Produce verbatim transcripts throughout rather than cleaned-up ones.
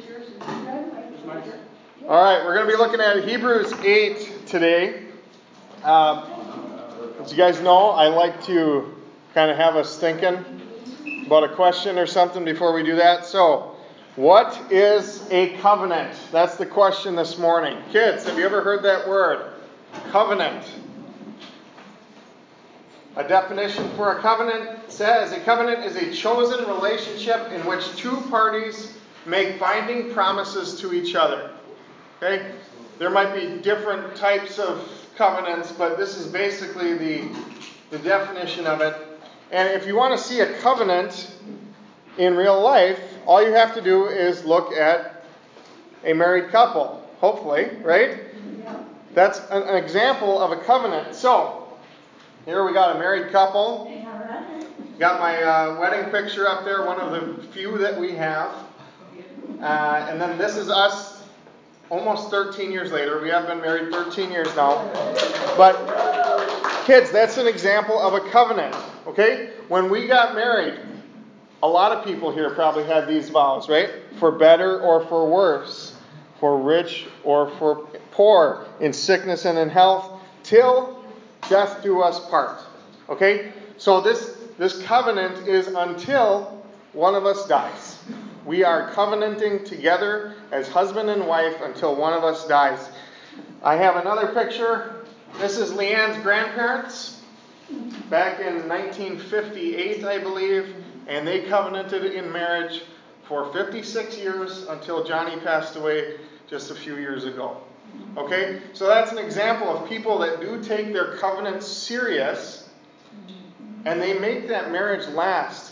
All right, we're going to be looking at Hebrews eight today. Um, as you guys know, I like to kind of have us thinking about a question or something before we do that. So, what is a covenant? That's the question this morning. Kids, have you ever heard that word? Covenant. A definition for a covenant says a covenant is a chosen relationship in which two parties make binding promises to each other. Okay? There might be different types of covenants, but this is basically the, the definition of it. And if you want to see a covenant in real life, all you have to do is look at a married couple, hopefully, right? That's an, an example of a covenant. So, here we got a married couple. Got my uh, wedding picture up there, one of the few that we have. Uh, and then this is us almost thirteen years later. We have been married thirteen years now. But kids, that's an example of a covenant. Okay? When we got married, a lot of people here probably had these vows, right? For better or for worse. For rich or for poor. In sickness and in health. Till death do us part. Okay? So this, this covenant is until one of us dies. We are covenanting together as husband and wife until one of us dies. I have another picture. This is Leanne's grandparents back in nineteen fifty-eight, I believe, and they covenanted in marriage for fifty-six years until Johnny passed away just a few years ago. Okay? So that's an example of people that do take their covenants serious and they make that marriage last.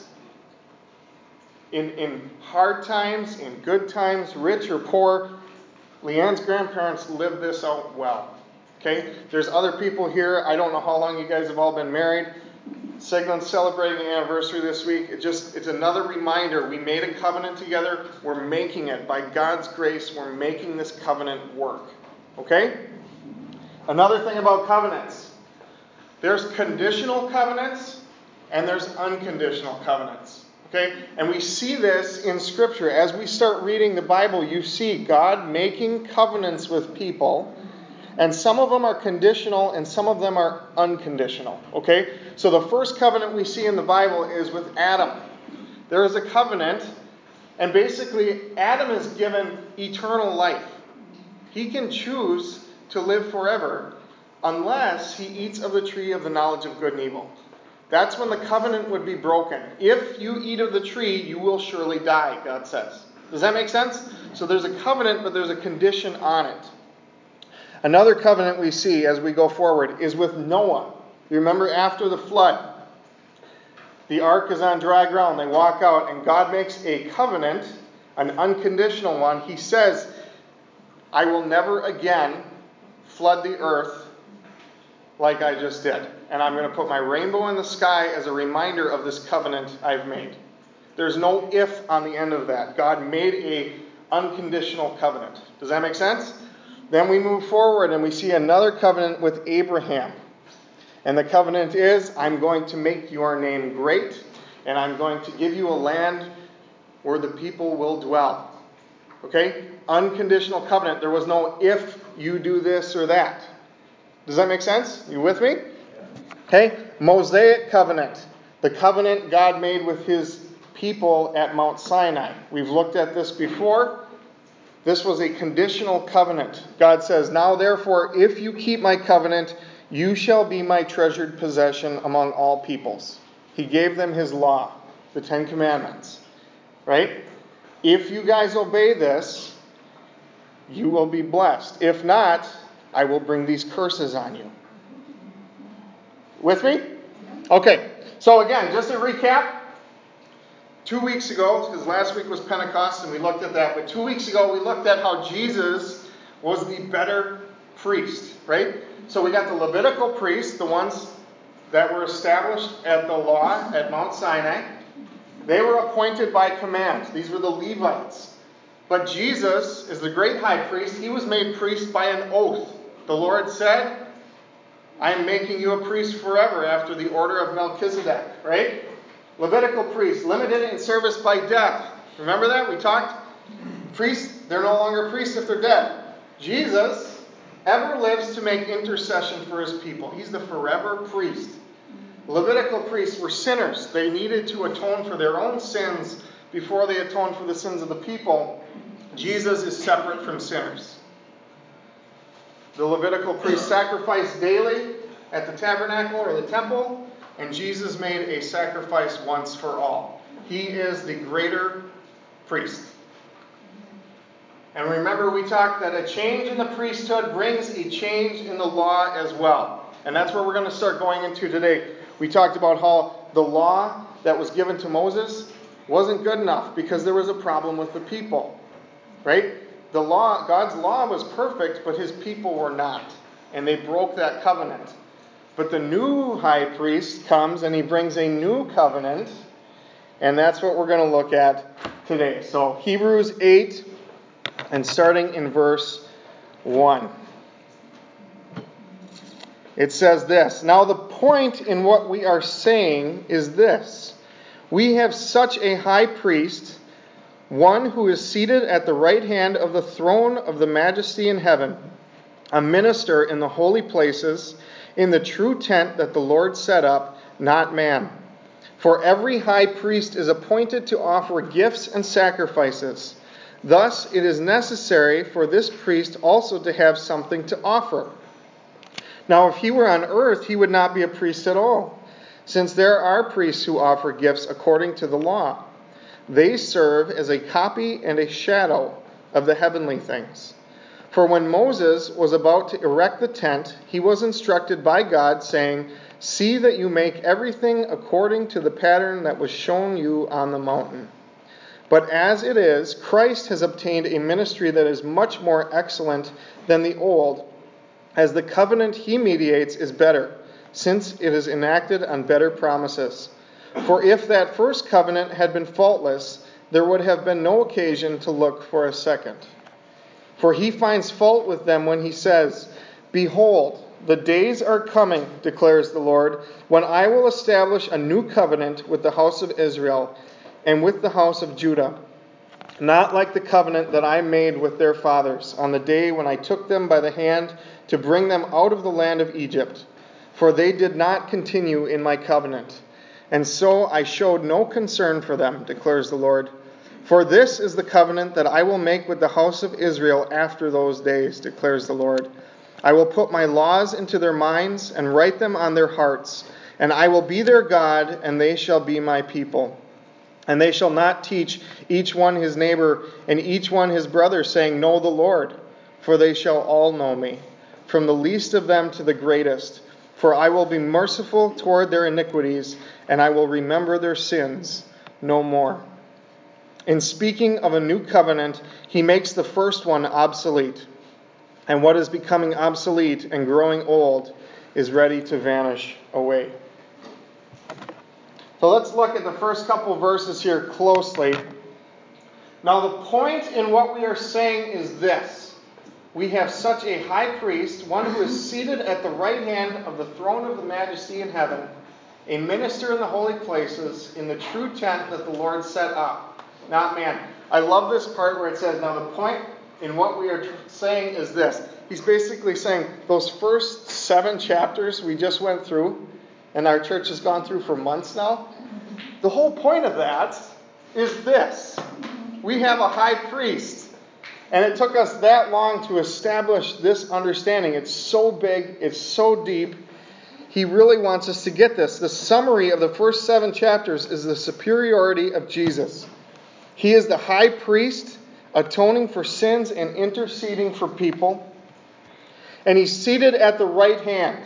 In, in hard times, in good times, rich or poor, Leanne's grandparents lived this out well. Okay? There's other people here. I don't know how long you guys have all been married. Signon's celebrating an anniversary this week. It just it's another reminder. We made a covenant together. We're making it. By God's grace, we're making this covenant work. Okay? Another thing about covenants. There's conditional covenants and there's unconditional covenants. Okay? And we see this in Scripture. As we start reading the Bible, you see God making covenants with people. And some of them are conditional and some of them are unconditional. Okay? So the first covenant we see in the Bible is with Adam. There is a covenant, and basically Adam is given eternal life. He can choose to live forever unless he eats of the tree of the knowledge of good and evil. That's when the covenant would be broken. If you eat of the tree, you will surely die, God says. Does that make sense? So there's a covenant, but there's a condition on it. Another covenant we see as we go forward is with Noah. You remember after the flood, the ark is on dry ground. They walk out, and God makes a covenant, an unconditional one. He says, I will never again flood the earth like I just did. And I'm going to put my rainbow in the sky as a reminder of this covenant I've made. There's no if on the end of that. God made a unconditional covenant. Does that make sense? Then we move forward and we see another covenant with Abraham. And the covenant is, I'm going to make your name great, and I'm going to give you a land where the people will dwell. Okay? Unconditional covenant. There was no if you do this or that. Does that make sense? You with me? Okay, Mosaic covenant. The covenant God made with his people at Mount Sinai. We've looked at this before. This was a conditional covenant. God says, now therefore, if you keep my covenant, you shall be my treasured possession among all peoples. He gave them his law, the Ten Commandments. Right? If you guys obey this, you will be blessed. If not, I will bring these curses on you. With me? Okay. So again, just to recap. Two weeks ago, because last week was Pentecost and we looked at that, but two weeks ago we looked at how Jesus was the better priest, right? So we got the Levitical priests, the ones that were established at the law at Mount Sinai. They were appointed by command. These were the Levites. But Jesus is the great high priest. He was made priest by an oath. The Lord said, I am making you a priest forever after the order of Melchizedek, right? Levitical priest, limited in service by death. Remember that? We talked? Priests, they're no longer priests if they're dead. Jesus ever lives to make intercession for his people. He's the forever priest. Levitical priests were sinners. They needed to atone for their own sins before they atoned for the sins of the people. Jesus is separate from sinners. The Levitical priest sacrificed daily at the tabernacle or the temple, and Jesus made a sacrifice once for all. He is the greater priest. And remember, we talked that a change in the priesthood brings a change in the law as well. And that's where we're going to start going into today. We talked about how the law that was given to Moses wasn't good enough because there was a problem with the people. Right? The law, God's law was perfect, but his people were not. And they broke that covenant. But the new high priest comes and he brings a new covenant. And that's what we're going to look at today. So Hebrews eight, and starting in verse one. It says this, "Now the point in what we are saying is this. We have such a high priest, one who is seated at the right hand of the throne of the majesty in heaven, a minister in the holy places, in the true tent that the Lord set up, not man. For every high priest is appointed to offer gifts and sacrifices. Thus it is necessary for this priest also to have something to offer. Now if he were on earth, he would not be a priest at all, since there are priests who offer gifts according to the law. They serve as a copy and a shadow of the heavenly things. For when Moses was about to erect the tent, he was instructed by God, saying, 'See that you make everything according to the pattern that was shown you on the mountain.' But as it is, Christ has obtained a ministry that is much more excellent than the old, as the covenant he mediates is better, since it is enacted on better promises. For if that first covenant had been faultless, there would have been no occasion to look for a second. For he finds fault with them when he says, 'Behold, the days are coming, declares the Lord, when I will establish a new covenant with the house of Israel and with the house of Judah, not like the covenant that I made with their fathers on the day when I took them by the hand to bring them out of the land of Egypt. For they did not continue in my covenant, and so I showed no concern for them, declares the Lord. For this is the covenant that I will make with the house of Israel after those days, declares the Lord. I will put my laws into their minds and write them on their hearts, and I will be their God, and they shall be my people. And they shall not teach each one his neighbor and each one his brother, saying, Know the Lord, for they shall all know me, from the least of them to the greatest. For I will be merciful toward their iniquities, and I will remember their sins no more." In speaking of a new covenant, he makes the first one obsolete. And what is becoming obsolete and growing old is ready to vanish away. So let's look at the first couple verses here closely. Now the point in what we are saying is this. We have such a high priest, one who is seated at the right hand of the throne of the majesty in heaven, a minister in the holy places, in the true tent that the Lord set up, not man. I love this part where it says, now the point in what we are saying is this. He's basically saying those first seven chapters we just went through, and our church has gone through for months now. The whole point of that is this. We have a high priest. And it took us that long to establish this understanding. It's so big. It's so deep. He really wants us to get this. The summary of the first seven chapters is the superiority of Jesus. He is the high priest, atoning for sins and interceding for people. And he's seated at the right hand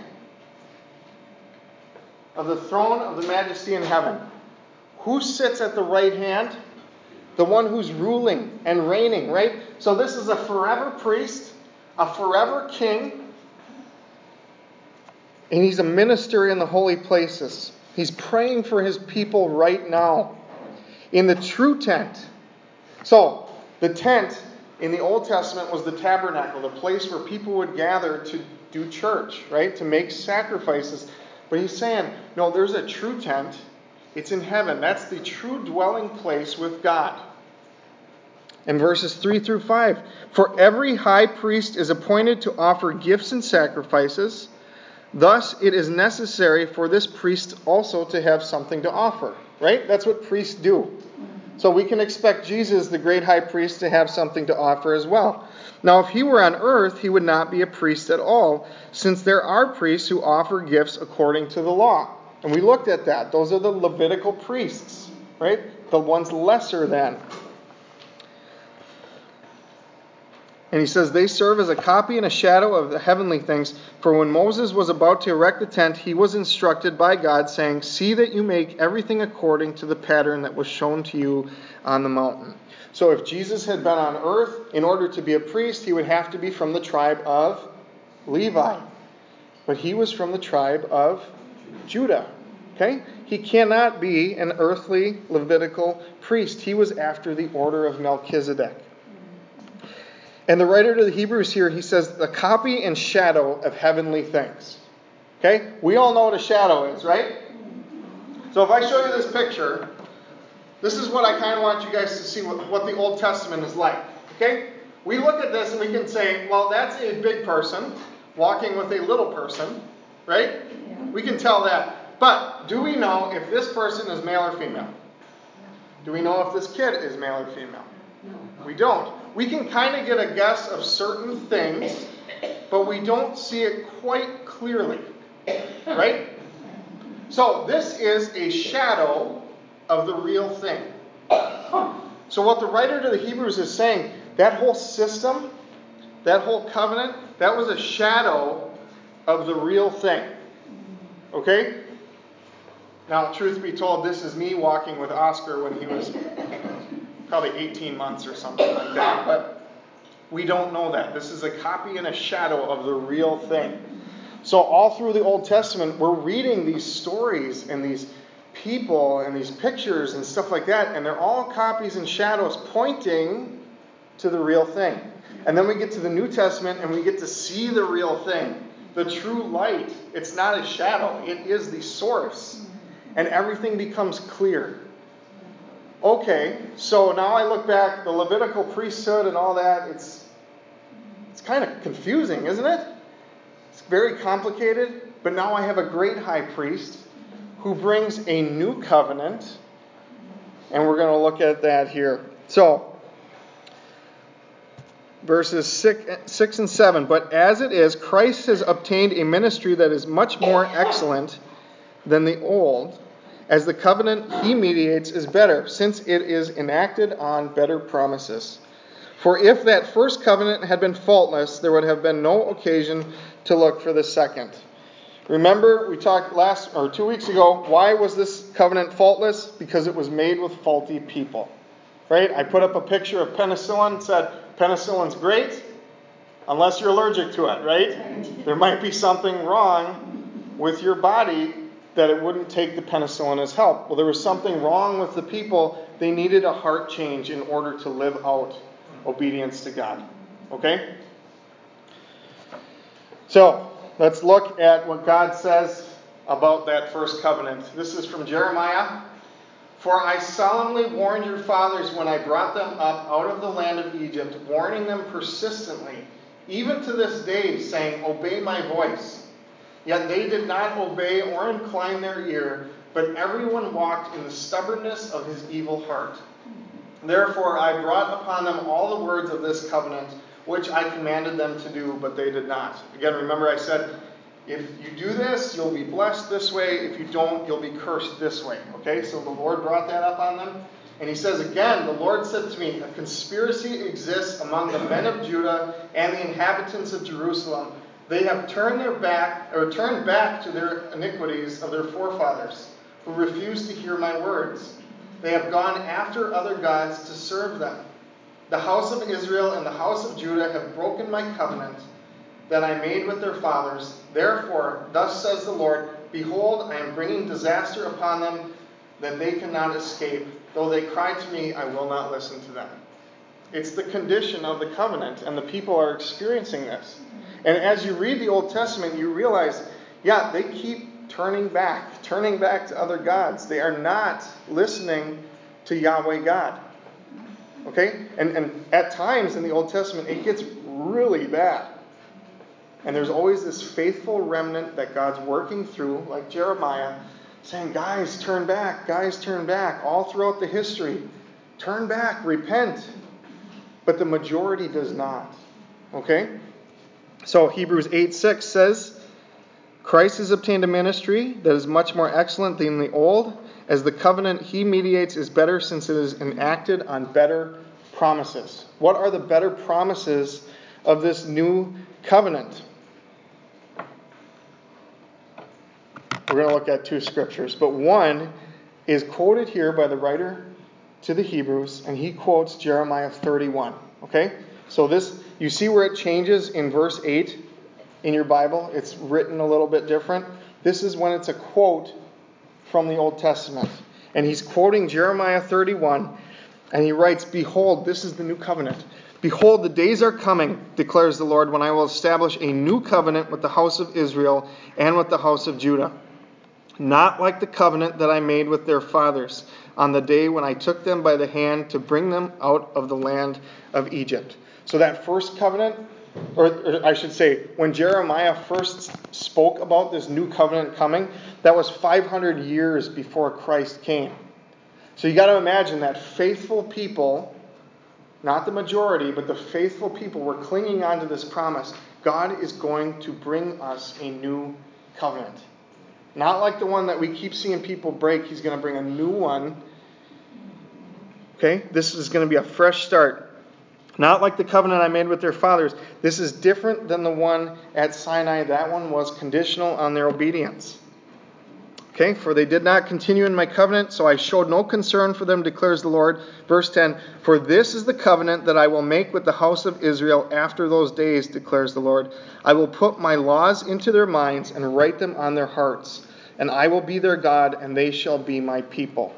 of the throne of the majesty in heaven. Who sits at the right hand? The one who's ruling and reigning, right? So this is a forever priest, a forever king, and he's a minister in the holy places. He's praying for his people right now in the true tent. So the tent in the Old Testament was the tabernacle, the place where people would gather to do church, right? To make sacrifices. But he's saying, no, there's a true tent. It's in heaven. That's the true dwelling place with God. In verses three through five, for every high priest is appointed to offer gifts and sacrifices. Thus, it is necessary for this priest also to have something to offer. Right? That's what priests do. So we can expect Jesus, the great high priest, to have something to offer as well. Now, if he were on earth, he would not be a priest at all, since there are priests who offer gifts according to the law. And we looked at that. Those are the Levitical priests, right? The ones lesser than. And he says, they serve as a copy and a shadow of the heavenly things. For when Moses was about to erect the tent, he was instructed by God, saying, see that you make everything according to the pattern that was shown to you on the mountain. So if Jesus had been on earth, in order to be a priest, he would have to be from the tribe of Levi. But he was from the tribe of Judah. Okay? He cannot be an earthly Levitical priest. He was after the order of Melchizedek. And the writer to the Hebrews here, he says, the copy and shadow of heavenly things. Okay? We all know what a shadow is, right? So if I show you this picture, this is what I kind of want you guys to see what, what the Old Testament is like. Okay? We look at this and we can say, well, that's a big person walking with a little person, right? Yeah. We can tell that. But do we know if this person is male or female? Do we know if this kid is male or female? No. We don't. We can kind of get a guess of certain things, but we don't see it quite clearly. Right? So this is a shadow of the real thing. So what the writer to the Hebrews is saying, that whole system, that whole covenant, that was a shadow of the real thing. Okay? Now, truth be told, this is me walking with Oscar when he was probably eighteen months or something like that. But we don't know that. This is a copy and a shadow of the real thing. So all through the Old Testament, we're reading these stories and these people and these pictures and stuff like that, and they're all copies and shadows pointing to the real thing. And then we get to the New Testament and we get to see the real thing. The true light. It's not a shadow. It is the source. And everything becomes clear. Okay, so now I look back, the Levitical priesthood and all that, it's it's kind of confusing, isn't it? It's very complicated, but now I have a great high priest who brings a new covenant, and we're going to look at that here. So, verses six, six and seven, but as it is, Christ has obtained a ministry that is much more excellent than the old, as the covenant he mediates is better, since it is enacted on better promises. For if that first covenant had been faultless, there would have been no occasion to look for the second. Remember, we talked last or two weeks ago, why was this covenant faultless? Because it was made with faulty people. Right? I put up a picture of penicillin, said penicillin's great, unless you're allergic to it, right? There might be something wrong with your body that it wouldn't take the penicillin as help. Well, there was something wrong with the people. They needed a heart change in order to live out obedience to God. Okay? So, let's look at what God says about that first covenant. This is from Jeremiah. For I solemnly warned your fathers when I brought them up out of the land of Egypt, warning them persistently, even to this day, saying, obey my voice. Yet they did not obey or incline their ear, but everyone walked in the stubbornness of his evil heart. Therefore I brought upon them all the words of this covenant, which I commanded them to do, but they did not. Again, remember I said, if you do this, you'll be blessed this way. If you don't, you'll be cursed this way. Okay, so the Lord brought that up on them. And he says again, the Lord said to me, a conspiracy exists among the men of Judah and the inhabitants of Jerusalem. They have turned their back, or turned back to their iniquities of their forefathers, who refused to hear my words. They have gone after other gods to serve them. The house of Israel and the house of Judah have broken my covenant that I made with their fathers. Therefore, thus says the Lord, behold, I am bringing disaster upon them that they cannot escape. Though they cry to me, I will not listen to them. It's the condition of the covenant, and the people are experiencing this. And as you read the Old Testament, you realize, yeah, they keep turning back, turning back to other gods. They are not listening to Yahweh God. Okay? And, and at times in the Old Testament, it gets really bad. And there's always this faithful remnant that God's working through, like Jeremiah, saying, guys, turn back, guys, turn back, all throughout the history. Turn back, repent. But the majority does not. Okay? So Hebrews eight six says, Christ has obtained a ministry that is much more excellent than the old, as the covenant he mediates is better since it is enacted on better promises. What are the better promises of this new covenant? We're going to look at two scriptures, but one is quoted here by the writer to the Hebrews, and he quotes Jeremiah thirty-one. Okay? So this, you see where it changes in verse eight in your Bible? It's written a little bit different. This is when it's a quote from the Old Testament. And he's quoting Jeremiah thirty-one, and he writes, Behold, this is the new covenant. Behold, the days are coming, declares the Lord, when I will establish a new covenant with the house of Israel and with the house of Judah. Not like the covenant that I made with their fathers on the day when I took them by the hand to bring them out of the land of Egypt. So that first covenant, or, or I should say, when Jeremiah first spoke about this new covenant coming, that was five hundred years before Christ came. So you got to imagine that faithful people, not the majority, but the faithful people were clinging on to this promise. God is going to bring us a new covenant. Not like the one that we keep seeing people break. He's going to bring a new one. Okay? This is going to be a fresh start. Not like the covenant I made with their fathers. This is different than the one at Sinai. That one was conditional on their obedience. Okay? For they did not continue in my covenant, so I showed no concern for them, declares the Lord. Verse ten, For this is the covenant that I will make with the house of Israel after those days, declares the Lord. I will put my laws into their minds and write them on their hearts. And I will be their God, and they shall be my people.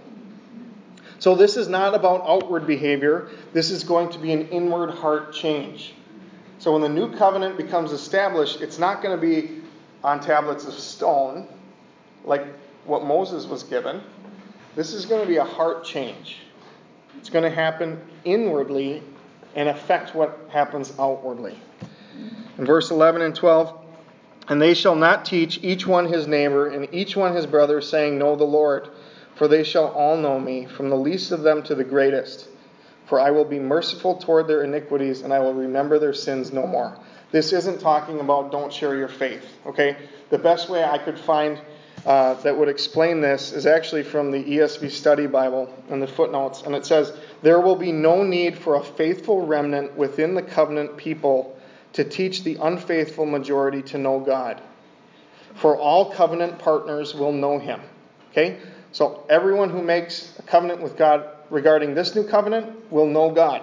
So this is not about outward behavior. This is going to be an inward heart change. So when the new covenant becomes established, it's not going to be on tablets of stone, like what Moses was given. This is going to be a heart change. It's going to happen inwardly and affect what happens outwardly. In verse eleven and twelve, And they shall not teach each one his neighbor and each one his brother, saying, Know the Lord. For they shall all know me, from the least of them to the greatest. For I will be merciful toward their iniquities, and I will remember their sins no more. This isn't talking about don't share your faith. Okay? The best way I could find uh, that would explain this is actually from the E S V Study Bible and the footnotes. And it says, There will be no need for a faithful remnant within the covenant people to teach the unfaithful majority to know God. For all covenant partners will know him. Okay? So everyone who makes a covenant with God regarding this new covenant will know God.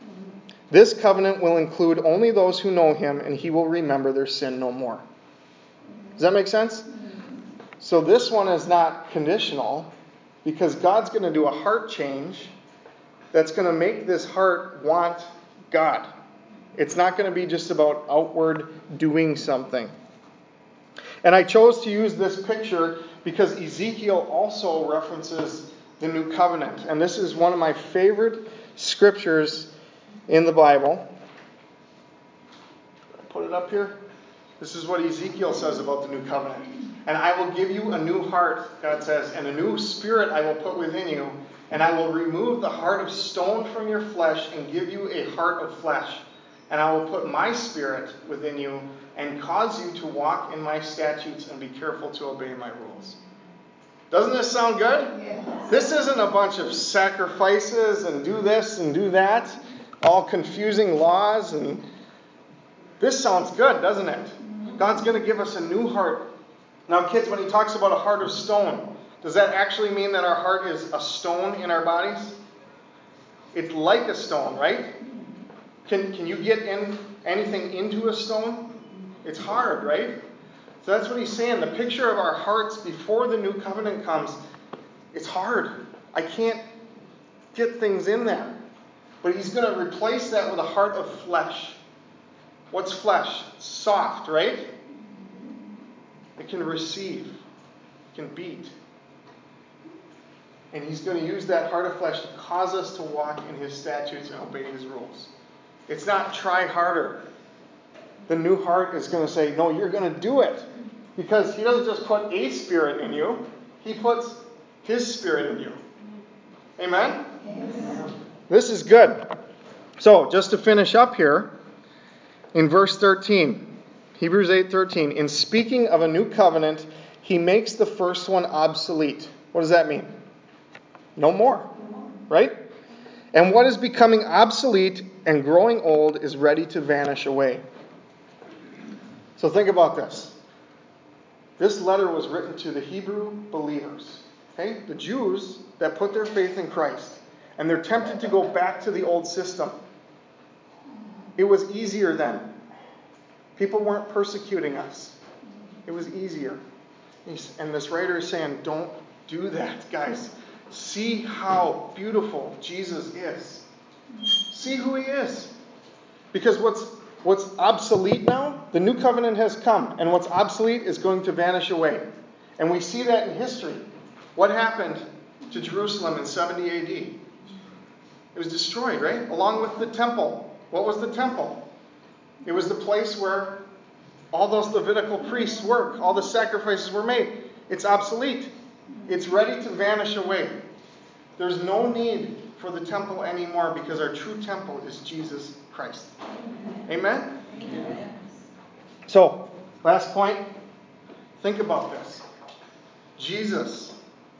This covenant will include only those who know him, and he will remember their sin no more. Does that make sense? So this one is not conditional, because God's going to do a heart change that's going to make this heart want God. It's not going to be just about outward doing something. And I chose to use this picture because Ezekiel also references the new covenant. And this is one of my favorite scriptures in the Bible. Put it up here. This is what Ezekiel says about the new covenant. And I will give you a new heart, God says, and a new spirit I will put within you. And I will remove the heart of stone from your flesh and give you a heart of flesh. And I will put my spirit within you and cause you to walk in my statutes and be careful to obey my rules. Doesn't this sound good? Yes. This isn't a bunch of sacrifices and do this and do that, all confusing laws. And this sounds good, doesn't it? God's going to give us a new heart. Now, kids, when he talks about a heart of stone, does that actually mean that our heart is a stone in our bodies? It's like a stone, right? Can, can you get in anything into a stone? It's hard, right? So that's what he's saying. The picture of our hearts before the new covenant comes, it's hard. I can't get things in there. But he's going to replace that with a heart of flesh. What's flesh? Soft, right? It can receive. It can beat. And he's going to use that heart of flesh to cause us to walk in his statutes and obey his rules. It's not try harder. The new heart is going to say, no, you're going to do it. Because he doesn't just put a spirit in you. He puts his spirit in you. Amen? Yes. This is good. So, just to finish up here, in verse thirteen, Hebrews eight thirteen, in speaking of a new covenant, he makes the first one obsolete. What does that mean? No more. Right? And what is becoming obsolete and growing old is ready to vanish away. So think about this. This letter was written to the Hebrew believers. Okay? The Jews that put their faith in Christ. And they're tempted to go back to the old system. It was easier then. People weren't persecuting us. It was easier. And this writer is saying, don't do that, guys. See how beautiful Jesus is. See who he is. Because what's what's obsolete now, the new covenant has come. And what's obsolete is going to vanish away. And we see that in history. What happened to Jerusalem in seventy A D? It was destroyed, right? Along with the temple. What was the temple? It was the place where all those Levitical priests worked. All the sacrifices were made. It's obsolete. It's ready to vanish away. There's no need for the temple anymore because our true temple is Jesus Christ. Amen? Amen. So, last point. Think about this. Jesus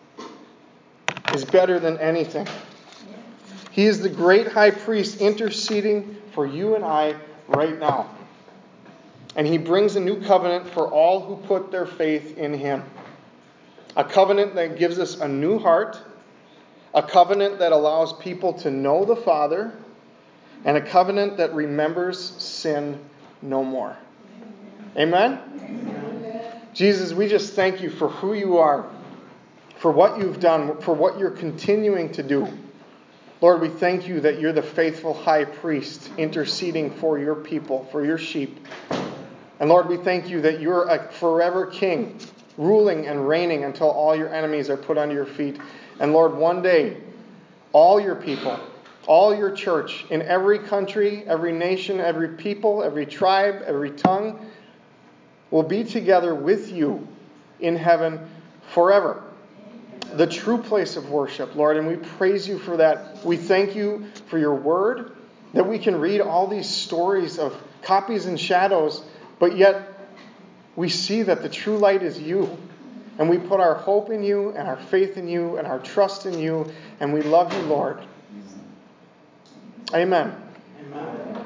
is better than anything. He is the great high priest interceding for you and I right now. And he brings a new covenant for all who put their faith in him. A covenant that gives us a new heart. A covenant that allows people to know the Father. And a covenant that remembers sin no more. Amen? Amen? Jesus, we just thank you for who you are. For what you've done. For what you're continuing to do. Lord, we thank you that you're the faithful high priest interceding for your people, for your sheep. And Lord, we thank you that you're a forever king, ruling and reigning until all your enemies are put under your feet. And Lord, one day, all your people, all your church, in every country, every nation, every people, every tribe, every tongue, will be together with you in heaven forever. The true place of worship, Lord, and we praise you for that. We thank you for your word, that we can read all these stories of copies and shadows, but yet we see that the true light is you. And we put our hope in you and our faith in you and our trust in you, and we love you, Lord. Amen.